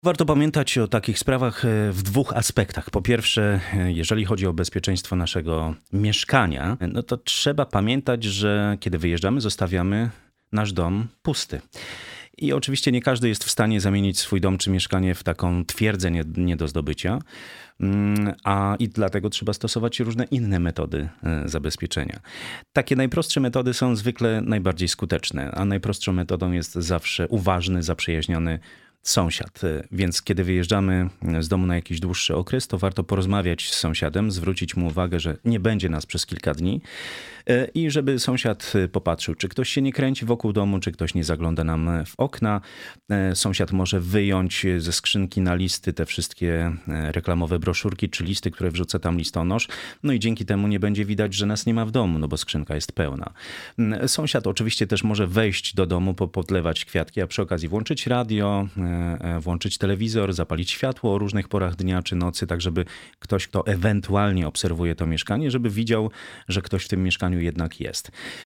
Warto pamiętać o takich sprawach w dwóch aspektach. Po pierwsze, jeżeli chodzi o bezpieczeństwo naszego mieszkania, no to trzeba pamiętać, że kiedy wyjeżdżamy, zostawiamy nasz dom pusty. I oczywiście nie każdy jest w stanie zamienić swój dom czy mieszkanie w taką twierdzę nie do zdobycia, i dlatego trzeba stosować różne inne metody zabezpieczenia. Takie najprostsze metody są zwykle najbardziej skuteczne, a najprostszą metodą jest zawsze uważny, zaprzyjaźniony sąsiad. Więc kiedy wyjeżdżamy z domu na jakiś dłuższy okres, to warto porozmawiać z sąsiadem, zwrócić mu uwagę, że nie będzie nas przez kilka dni i żeby sąsiad popatrzył, czy ktoś się nie kręci wokół domu, czy ktoś nie zagląda nam w okna. Sąsiad może wyjąć ze skrzynki na listy te wszystkie reklamowe broszurki, czy listy, które wrzuca tam listonosz. No i dzięki temu nie będzie widać, że nas nie ma w domu, no bo skrzynka jest pełna. Sąsiad oczywiście też może wejść do domu, podlewać kwiatki, a przy okazji włączyć radio, włączyć telewizor, zapalić światło o różnych porach dnia czy nocy, tak żeby ktoś, kto ewentualnie obserwuje to mieszkanie, żeby widział, że ktoś w tym mieszkaniu jednak jest.